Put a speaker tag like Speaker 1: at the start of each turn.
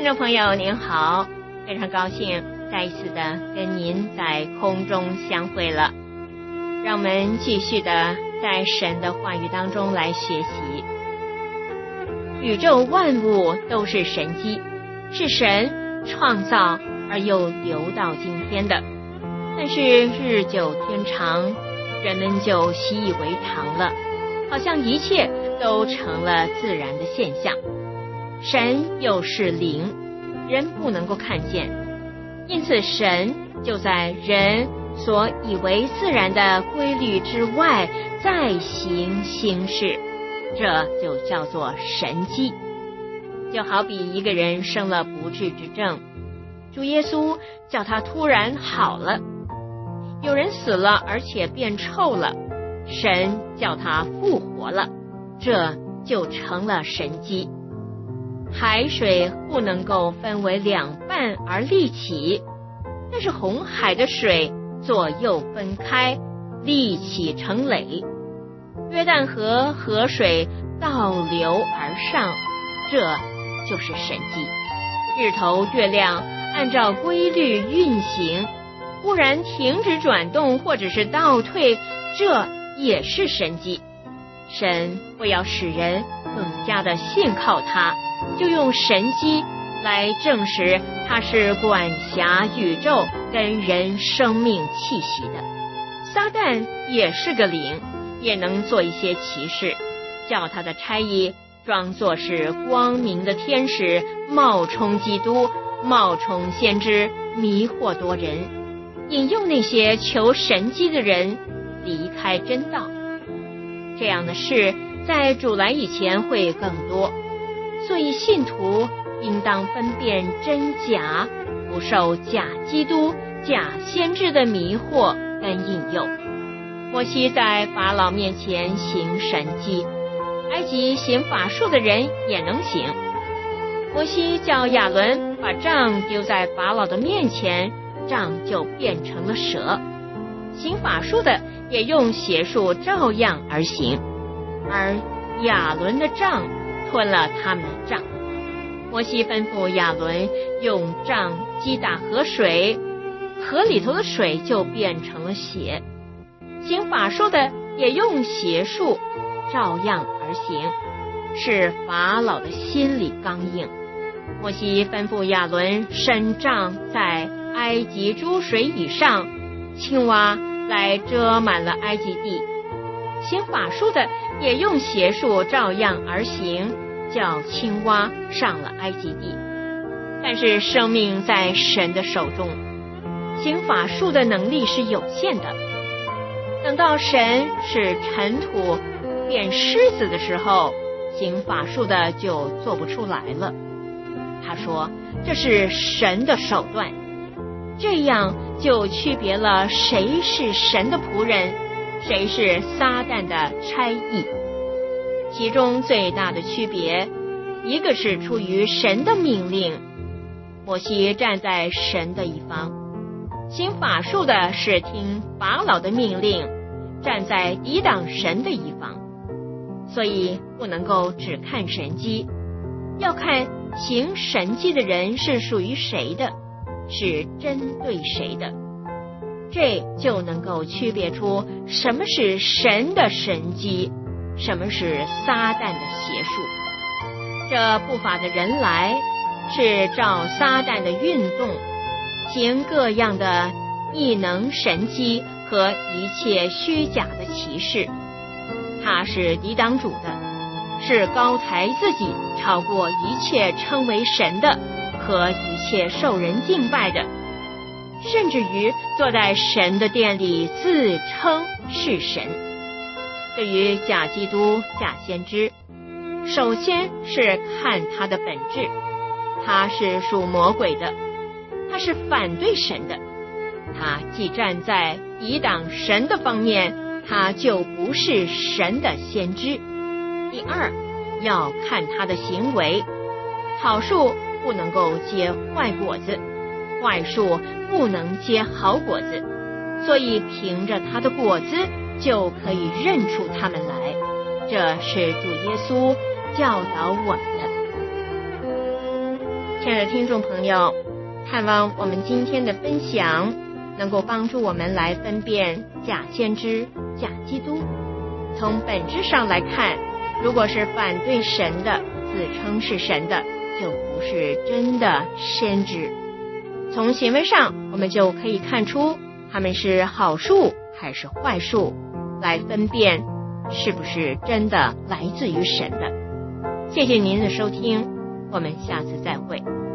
Speaker 1: 众朋友您好，非常高兴再一次的跟您在空中相会了。让我们继续的在神的话语当中来学习。宇宙万物都是神迹，是神创造而又留到今天的。但是日久天长，人们就习以为常了，好像一切都成了自然的现象。神又是灵，人不能够看见，因此神就在人所以为自然的规律之外再行新事，这就叫做神迹。就好比一个人生了不治之症，主耶稣叫他突然好了；有人死了而且变臭了，神叫他复活了，这就成了神迹。海水不能够分为两半而立起，但是红海的水左右分开，立起成垒。约旦河河水倒流而上，这就是神迹。日头月亮按照规律运行，忽然停止转动或者是倒退，这也是神迹。神为要使人更加的信靠他，就用神迹来证实他是管辖宇宙跟人生命气息的。撒旦也是个灵，也能做一些奇事，叫他的差役装作是光明的天使，冒充基督，冒充先知，迷惑多人，引诱那些求神迹的人离开真道。这样的事在主来以前会更多，所以信徒应当分辨真假，不受假基督、假先知的迷惑跟引诱。摩西在法老面前行神迹，埃及行法术的人也能行。摩西叫亚伦把杖丢在法老的面前，杖就变成了蛇。行法术的也用邪术照样而行，而亚伦的杖吞了他们的杖。摩西吩咐亚伦用杖击打河水，河里头的水就变成了血。行法术的也用邪术照样而行，使法老的心里刚硬。摩西吩咐亚伦伸杖在埃及诸水以上，青蛙来遮满了埃及地。行法术的也用邪术照样而行，叫青蛙上了埃及地。但是生命在神的手中，行法术的能力是有限的。等到神使尘土变狮子的时候，行法术的就做不出来了。他说这是神的手段，这样就区别了谁是神的仆人，谁是撒旦的差役。其中最大的区别，一个是出于神的命令，摩西站在神的一方；行法术的是听法老的命令，站在抵挡神的一方。所以不能够只看神迹，要看行神迹的人是属于谁的，是针对谁的，这就能够区别出什么是神的神迹，什么是撒旦的邪术。这不法的人来，是照撒旦的运动，行各样的异能神迹和一切虚假的奇事。他是抵挡主的，是高抬自己超过一切称为神的和一切受人敬拜的，甚至于坐在神的殿里自称是神。对于假基督、假先知，首先是看他的本质，他是属魔鬼的，他是反对神的，他既站在抵挡神的方面，他就不是神的先知。第二，要看他的行为，好树不能够结坏果子，坏树不能结好果子，所以凭着他的果子就可以认出他们来。这是主耶稣教导我们的。 亲爱的听众朋友，盼望我们今天的分享能够帮助我们来分辨假先知、假基督。从本质上来看，如果是反对神的，自称是神的，就不是真的先知。从行为上，我们就可以看出他们是好树还是坏树，来分辨是不是真的来自于神的。谢谢您的收听，我们下次再会。